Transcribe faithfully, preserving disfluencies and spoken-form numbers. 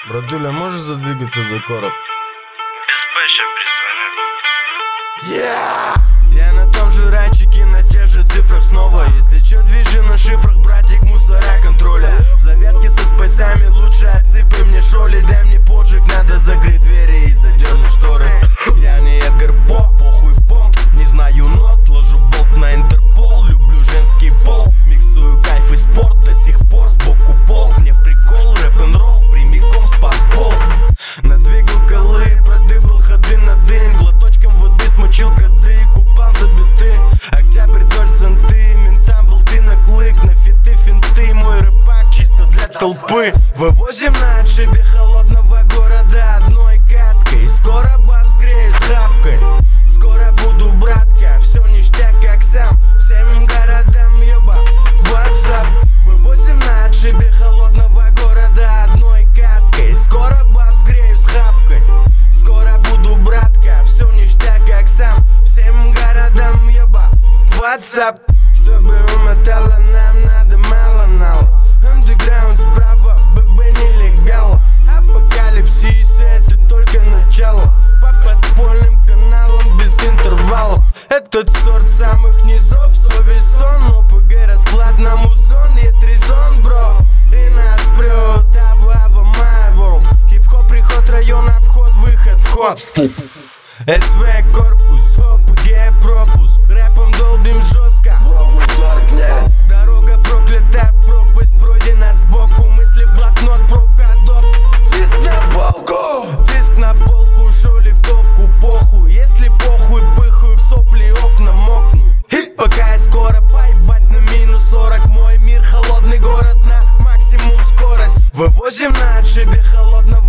Братуля, можешь задвигаться за короб? Yeah! Я на том же райчике, на тех же цифрах снова. Если чё, движи на шифрах, братик, мусора контроля. В завязке со спайсами лучше отсыпай мне шоли. Дай мне поджиг, надо закрыть двери и задернуть шторы. Я не Эдгар По, похуй помп, не знаю нот, ложу болт на Интерпол. Люблю женский пол, миксую кайф и спорт. До сих пор сбоку пол, мне в прикол рэп-н-ролл, прямиком с подпол. Надвигал колы, продыбал ходы на дым. Глоточком воды смочил коды, купал за биты. Октябрь, дождь, зонты, ментам болты на клык. На фиты, финты, мой рэпак чисто для толпы. Вывозим на отшибе холодного города одной каткой. Скоро баб сгрею с хапкой. Скоро буду, братка, все ништяк как сам. Всем городам еба, WhatsApp. Вывозим на отшибе холодного города одной каткой. Скоро баб сгрею с хапкой. Скоро буду, братка, все ништяк как сам. Всем городам еба, WhatsApp. Чтобы умотало, нам надо мало нала. Андеграунд справа, в ББ нелегал. Апокалипсис, это только начало. По подпольным каналам без интервалов. Этот сорт самых низов, совесть сон. ОПГ расклад на музон, есть резон, бро. И нас прет, ава, my world. Хип-хоп, приход, район, обход, выход, вход. СВ корпус, ОПГ пропуск. Рэпом долбим жестко, пробуй торкнет. Дорога проклята, в пропасть пройдена сбоку. Мысли в блокнот, пробка доп. Диск на полку, диск на полку, шоли в топку, похуй. Если похуй, пыхаю в сопли, окна мокну. И пока я скоро поебать на минус сорок. Мой мир, холодный город на максимум скорость. Вывозим на отшибе холодного